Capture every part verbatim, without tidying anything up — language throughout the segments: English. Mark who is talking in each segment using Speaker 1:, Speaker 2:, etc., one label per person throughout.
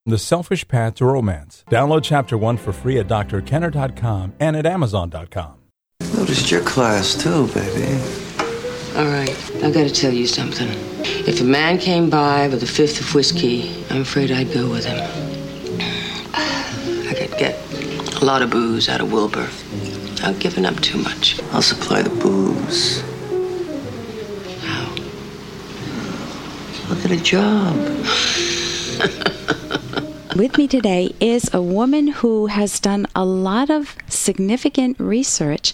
Speaker 1: The Selfish Path to Romance. Download Chapter one for free at D R Kenner dot com and at Amazon dot com.
Speaker 2: Noticed your class too, baby.
Speaker 3: All right, I've got to tell you something. If a man came by with a fifth of whiskey, I'm afraid I'd go with him. I could get a lot of booze out of Wilbur. I've given up too much.
Speaker 2: I'll supply the booze.
Speaker 3: How?
Speaker 2: I'll get a job.
Speaker 4: With me today is a woman who has done a lot of significant research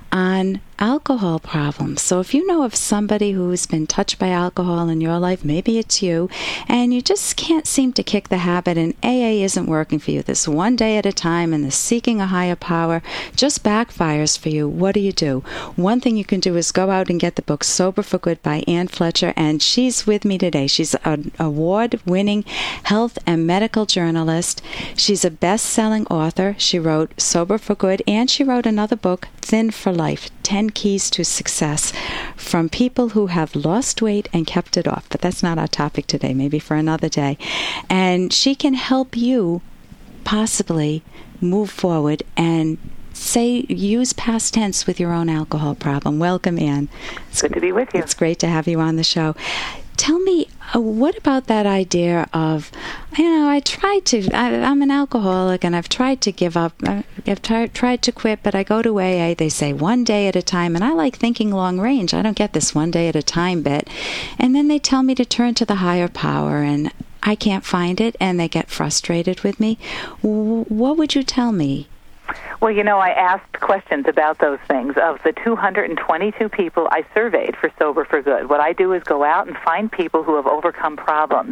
Speaker 4: on alcohol problems. So if you know of somebody who's been touched by alcohol in your life, maybe it's you, and you just can't seem to kick the habit and A A isn't working for you, this one day at a time and the seeking a higher power just backfires for you, what do you do? One thing you can do is go out and get the book Sober for Good by Ann Fletcher, and she's with me today. She's an award-winning health and medical journalist. She's a best-selling author. She wrote Sober for Good, and she wrote another book, Thin for Life, ten Keys to Success, from people who have lost weight and kept it off. But that's not our topic today, maybe for another day. And she can help you possibly move forward and say, use past tense with your own alcohol problem. Welcome, Ann.
Speaker 5: It's good to be with you.
Speaker 4: It's great to have you on the show. Tell me, uh, what about that idea of, you know, I tried to, I, I'm an alcoholic and I've tried to give up, I've t- tried to quit, but I go to A A, they say one day at a time, and I like thinking long range. I don't get this one day at a time bit. And then they tell me to turn to the higher power, and I can't find it, and they get frustrated with me. W- what would you tell me?
Speaker 5: Well, you know, I asked questions about those things. Of the two hundred twenty-two people I surveyed for Sober for Good, what I do is go out and find people who have overcome problems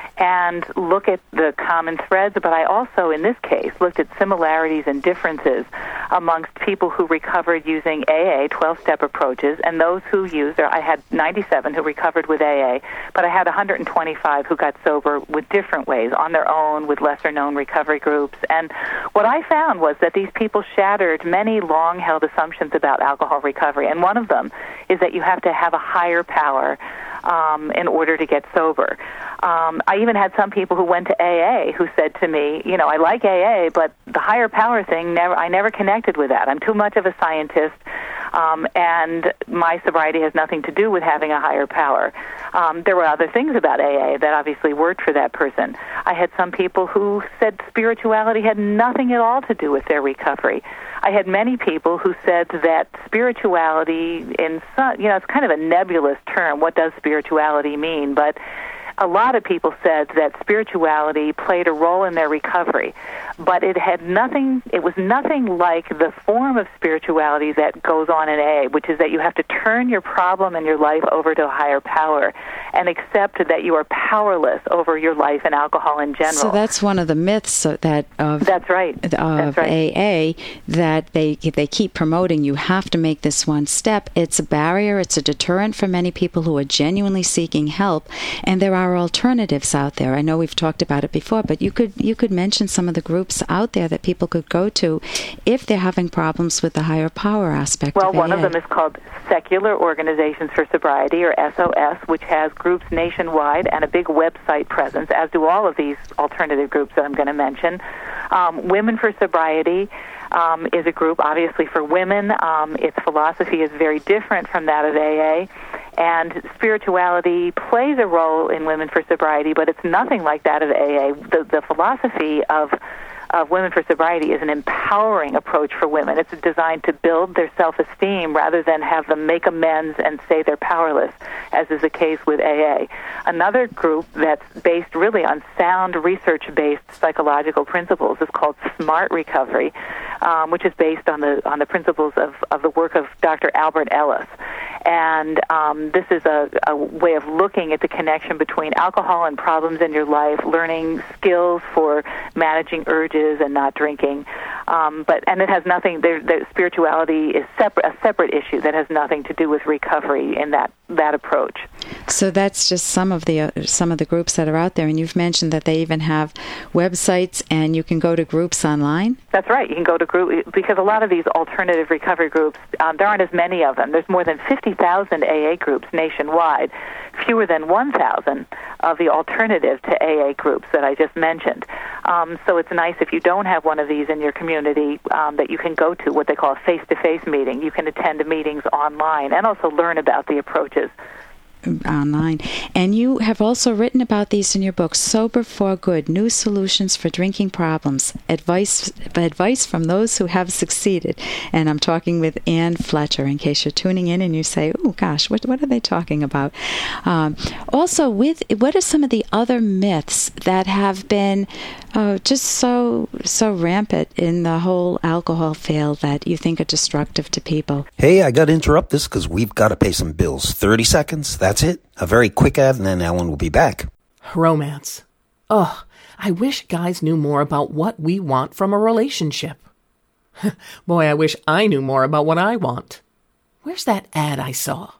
Speaker 5: and look at the common threads, but I also, in this case, looked at similarities and differences amongst people who recovered using A A, twelve-step approaches, and those who used, or I had ninety-seven who recovered with A A, but I had one hundred twenty-five who got sober with different ways, on their own, with lesser-known recovery groups. And what I found was that these people shattered many long-held assumptions about alcohol recovery, and one of them is that you have to have a higher power um, in order to get sober. Um, I even had some people who went to A A who said to me, you know, I like A A, but the higher power thing, never, I never connected with that. I'm too much of a scientist, um, and my sobriety has nothing to do with having a higher power. Um, there were other things about A A that obviously worked for that person. I had some people who said spirituality had nothing at all to do with their recovery. I had many people who said that spirituality, in some, you know, it's kind of a nebulous term. What does spirituality mean? But a lot of people said that spirituality played a role in their recovery, but it had nothing, it was nothing like the form of spirituality that goes on in A A, which is that you have to turn your problem and your life over to a higher power and accept that you are powerless over your life and alcohol in general.
Speaker 4: So that's one of the myths that of
Speaker 5: that's right.
Speaker 4: of
Speaker 5: that's right.
Speaker 4: A A, that they they keep promoting. You have to make this one step. It's a barrier. It's a deterrent for many people who are genuinely seeking help, and there are alternatives out there. I know we've talked about it before, but you could you could mention some of the groups out there that people could go to if they're having problems with the higher power aspect
Speaker 5: well,
Speaker 4: of
Speaker 5: one
Speaker 4: A A.
Speaker 5: of them is called Secular Organizations for Sobriety, or S O S, which has groups nationwide and a big website presence, as do all of these alternative groups that I'm going to mention. Um, Women for Sobriety um, is a group, obviously, for women. Um, its philosophy is very different from that of A A. And spirituality plays a role in Women for Sobriety, but it's nothing like that of A A. The, the philosophy of of Women for Sobriety is an empowering approach for women. It's designed to build their self-esteem rather than have them make amends and say they're powerless, as is the case with A A. Another group that's based really on sound research-based psychological principles is called Smart Recovery, um, which is based on the on the principles of, of the work of Doctor Albert Ellis. And um, this is a, a way of looking at the connection between alcohol and problems in your life, learning skills for managing urges and not drinking. Um, but and it has nothing. The, the spirituality is separate, a separate issue that has nothing to do with recovery in that that approach.
Speaker 4: So that's just some of the uh, some of the groups that are out there, and you've mentioned that they even have websites, and you can go to groups online.
Speaker 5: That's right. You can go to group because a lot of these alternative recovery groups, um, there aren't as many of them. There's more than fifty thousand A A groups nationwide, fewer than one thousand of the alternative to A A groups that I just mentioned. Um, so it's nice if you don't have one of these in your community um, that you can go to what they call a face-to-face meeting. You can attend meetings online and also learn about the approaches
Speaker 4: online. And you have also written about these in your book, Sober for Good, New Solutions for Drinking Problems, Advice advice from Those Who Have Succeeded. And I'm talking with Ann Fletcher, in case you're tuning in and you say, oh gosh, what what are they talking about? Um, also, with what are some of the other myths that have been uh, just so so rampant in the whole alcohol field that you think are destructive to people?
Speaker 6: Hey, I got to interrupt this because we've got to pay some bills. thirty seconds, that's it. A very quick ad, and then Ellen will be back.
Speaker 7: Romance. Ugh, I wish guys knew more about what we want from a relationship. Boy, I wish I knew more about what I want. Where's that ad I saw?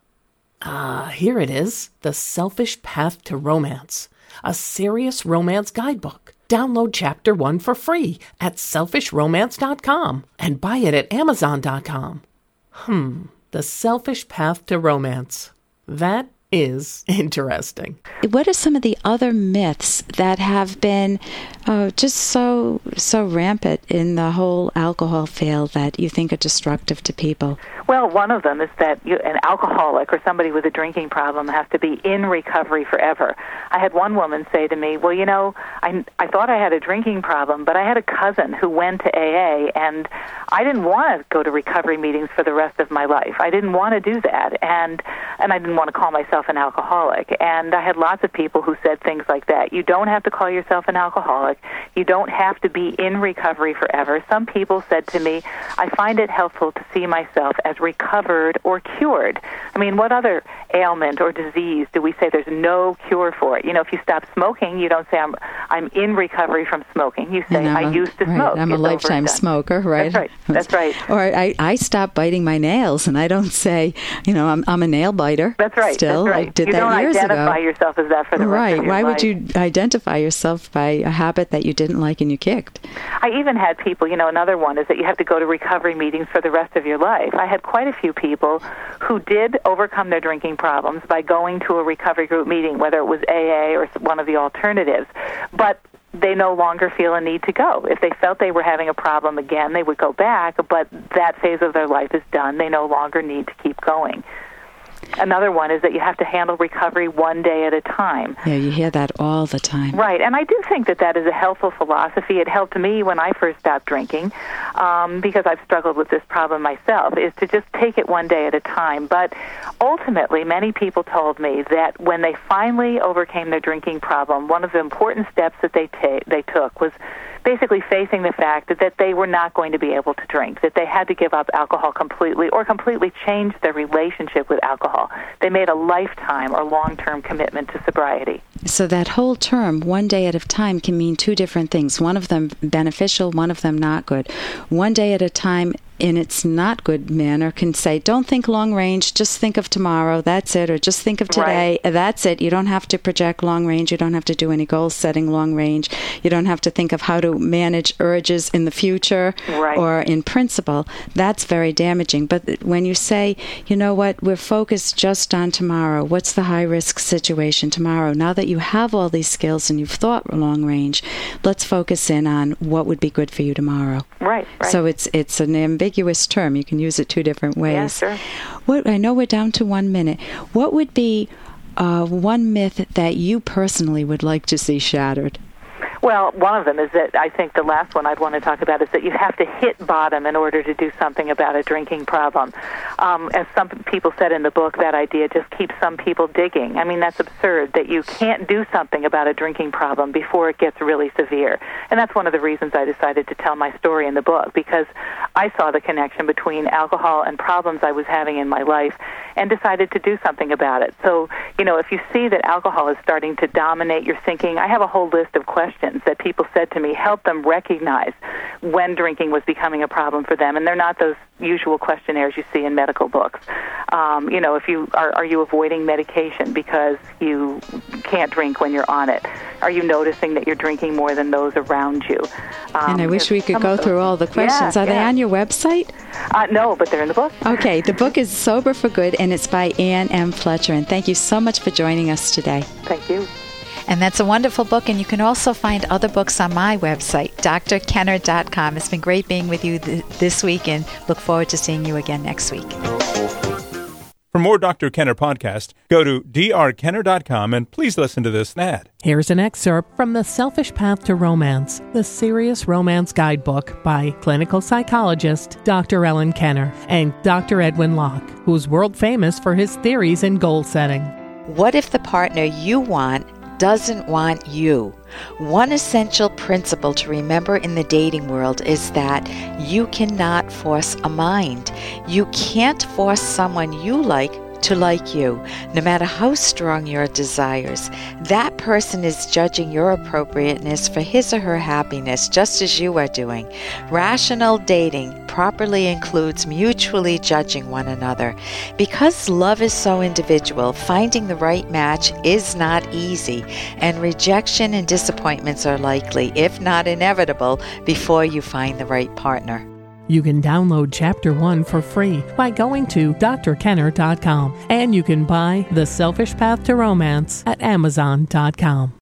Speaker 7: Ah, here it is. The Selfish Path to Romance. A serious romance guidebook. Download chapter one for free at selfish romance dot com and buy it at amazon dot com. Hmm, The Selfish Path to Romance. That is interesting.
Speaker 4: What are some of the other myths that have been uh, just so so rampant in the whole alcohol field that you think are destructive to people?
Speaker 5: Well, one of them is that you, an alcoholic or somebody with a drinking problem has to be in recovery forever. I had one woman say to me, well, you know, I, I thought I had a drinking problem, but I had a cousin who went to A A, and I didn't want to go to recovery meetings for the rest of my life. I didn't want to do that, and and I didn't want to call myself an alcoholic. And I had lots of people who said things like that. You don't have to call yourself an alcoholic. You don't have to be in recovery forever. Some people said to me, I find it helpful to see myself as recovered or cured. I mean, what other ailment or disease do we say there's no cure for it? You know, if you stop smoking, you don't say, I'm I'm in recovery from smoking. You say, I
Speaker 4: a,
Speaker 5: used to
Speaker 4: right,
Speaker 5: smoke.
Speaker 4: I'm a
Speaker 5: it's
Speaker 4: lifetime
Speaker 5: overdone.
Speaker 4: smoker, right?
Speaker 5: That's right. That's right.
Speaker 4: Or I, I stopped biting my nails, and I don't say, you know, I'm I'm a nail biter.
Speaker 5: That's right.
Speaker 4: Still,
Speaker 5: that's right.
Speaker 4: I did
Speaker 5: you
Speaker 4: that
Speaker 5: don't
Speaker 4: years
Speaker 5: identify
Speaker 4: ago.
Speaker 5: yourself as that for the
Speaker 4: right.
Speaker 5: rest of your
Speaker 4: Why
Speaker 5: life.
Speaker 4: would you identify yourself by a habit that you didn't like and you kicked?
Speaker 5: I even had people, you know, another one is that you have to go to recovery meetings for the rest of your life. I had quite a few people who did overcome their drinking problems by going to a recovery group meeting, whether it was A A or one of the alternatives. But they no longer feel a need to go. If they felt they were having a problem again, they would go back, but that phase of their life is done. They no longer need to keep going. Another one is that you have to handle recovery one day at a time.
Speaker 4: Yeah, you hear that all the time.
Speaker 5: Right, and I do think that that is a helpful philosophy. It helped me when I first stopped drinking, um, because I've struggled with this problem myself, is to just take it one day at a time. But ultimately, many people told me that when they finally overcame their drinking problem, one of the important steps that they ta- they took was basically facing the fact that, that they were not going to be able to drink, that they had to give up alcohol completely or completely change their relationship with alcohol. They made a lifetime or long-term commitment to sobriety.
Speaker 4: So that whole term, one day at a time, can mean two different things. One of them beneficial, one of them not good. One day at a time in its not good manner can say, don't think long range, just think of tomorrow, that's it, or just think of today,
Speaker 5: right.
Speaker 4: That's it. You don't have to project long range, you don't have to do any goal setting long range, you don't have to think of how to manage urges in the future
Speaker 5: right.
Speaker 4: or in principle. That's very damaging. But when you say, you know what, we're focused just on tomorrow, what's the high risk situation tomorrow? Now that you have all these skills and you've thought long range, let's focus in on what would be good for you tomorrow.
Speaker 5: Right, right.
Speaker 4: So it's it's an ambiguous term. You can use it two different ways.
Speaker 5: Yeah, sure.
Speaker 4: What, I know we're down to one minute. What would be uh, one myth that you personally would like to see shattered?
Speaker 5: Well, one of them is that I think the last one I'd want to talk about is that you have to hit bottom in order to do something about a drinking problem. Um, as some people said in the book, that idea just keeps some people digging. I mean, that's absurd, that you can't do something about a drinking problem before it gets really severe. And that's one of the reasons I decided to tell my story in the book, because I saw the connection between alcohol and problems I was having in my life and decided to do something about it. So, you know, if you see that alcohol is starting to dominate your thinking, I have a whole list of questions questions that people said to me helped them recognize when drinking was becoming a problem for them. And they're not those usual questionnaires you see in medical books. Um, you know, if you are, are you avoiding medication because you can't drink when you're on it? Are you noticing that you're drinking more than those around you? Um,
Speaker 4: and I wish we could go through all the questions.
Speaker 5: Yeah,
Speaker 4: are
Speaker 5: yeah.
Speaker 4: they on your website?
Speaker 5: Uh, no, but they're in the book.
Speaker 4: Okay, the book is Sober for Good, and it's by Ann M. Fletcher. And thank you so much for joining us today.
Speaker 5: Thank you.
Speaker 8: And that's a wonderful book, and you can also find other books on my website, D R Kenner dot com. It's been great being with you th- this week, and look forward to seeing you again next week.
Speaker 1: For more Doctor Kenner podcast, go to D R Kenner dot com and please listen to this ad.
Speaker 7: Here's an excerpt from The Selfish Path to Romance, the Serious Romance Guidebook by clinical psychologist Doctor Ellen Kenner and Doctor Edwin Locke, who's world famous for his theories in goal setting.
Speaker 8: What if the partner you want doesn't want you? One essential principle to remember in the dating world is that you cannot force a mind. You can't force someone you like to like you, no matter how strong your desires. That person is judging your appropriateness for his or her happiness, just as you are doing. Rational dating properly includes mutually judging one another. Because love is so individual, finding the right match is not easy, and rejection and disappointments are likely, if not inevitable, before you find the right partner.
Speaker 7: You can download Chapter one for free by going to D R Kenner dot com, and you can buy The Selfish Path to Romance at Amazon dot com.